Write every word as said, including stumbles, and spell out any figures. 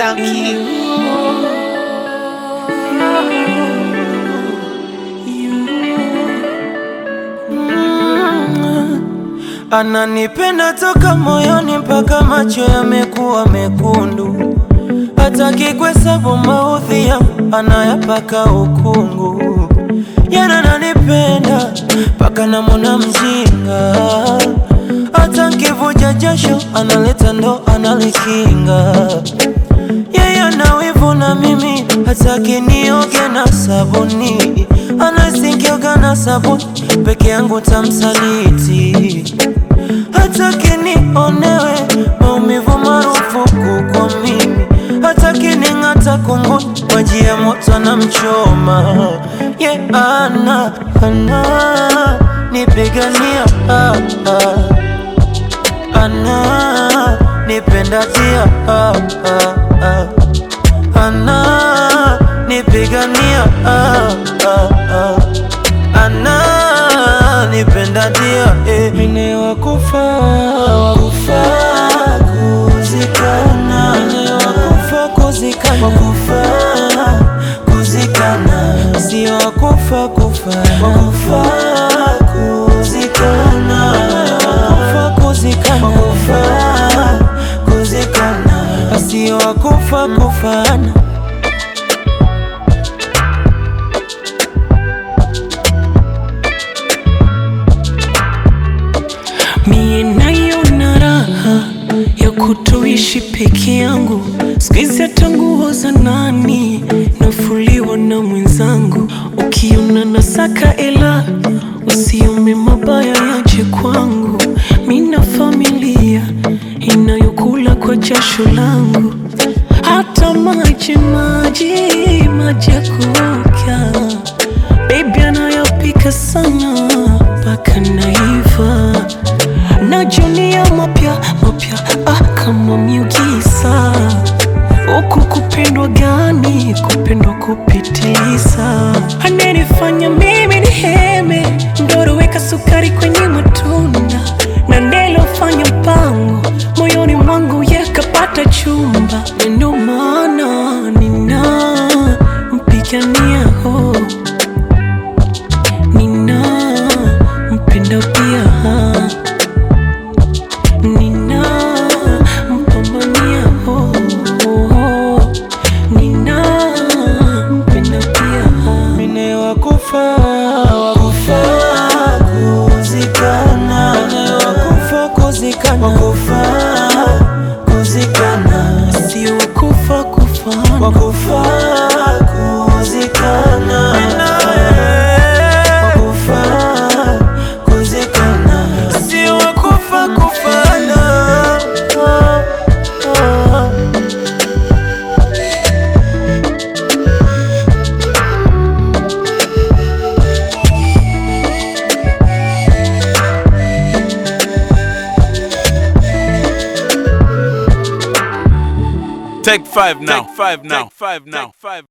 Lucky. Ananipenda toka moyoni mpaka macho yamekuwa mekundu. Hataki kuhesabu maudhi yangu, anayapaka ukungu. Yana ananipenda mpaka namwona mjinga. Hata nkivuja jasho analeta ndo analikinga. Yeye ana wivu na mimi, hataki nioge na sabuni. Anahisi nikioga na sabuni peke yangu tamsaliti. Hataki nionewe maumivu marufuku kwa mimi. Hataki ning'ata kunguni, maji ya moto na mchoma. Ye yeah, ana, ana nipigania ah, ah. Ana nipenda tia ah, ah, ah. Ana nipigania ah, ah, ah. Ana nipenda tia eh. Mine wakufa, wakufa kuzikana. Mine wakufa kuzikana, wakufa kuzikana. Sio wakufa kufa, wakufa kuzikana. Wakufa kuzikana, wakufa kuzikana. Sio wakufa kufana. Mie nayo na raha ya kutoishi peke yangu. Squeeze hata nguo za nani nafuliwa na mwenzangu. Ukiona nasaka ela, usiome mabaya yaje kwangu. Mina familia inayokula kwa jasho langu. Hata maji maji maji ya kuoga, baby anayopika sana mpaka naiva. Najiona mapya mapya ah, kama miujiza. Huku kupendwa gani, kupendwa kupitiliza. Ananifanya mimi niheme, ndoro weka sukari kwenye matunda. Na ndelo fanya mpango, moyoni mwangu yakapata chumba. Ndio maana nina mpigania ho, nina mpenda pia ha. Nina mpambania ho, nina mpenda pia ha. Mine wakufa, wakufa kuzikana. Mine wakufa kuzikana, wakufa kuzikana. Sio wakufa kufana, wakufa kuzikana. Wakufa kuzikana. Sio wakufa kufana. Take five now. Take five now. Take five now. Take five.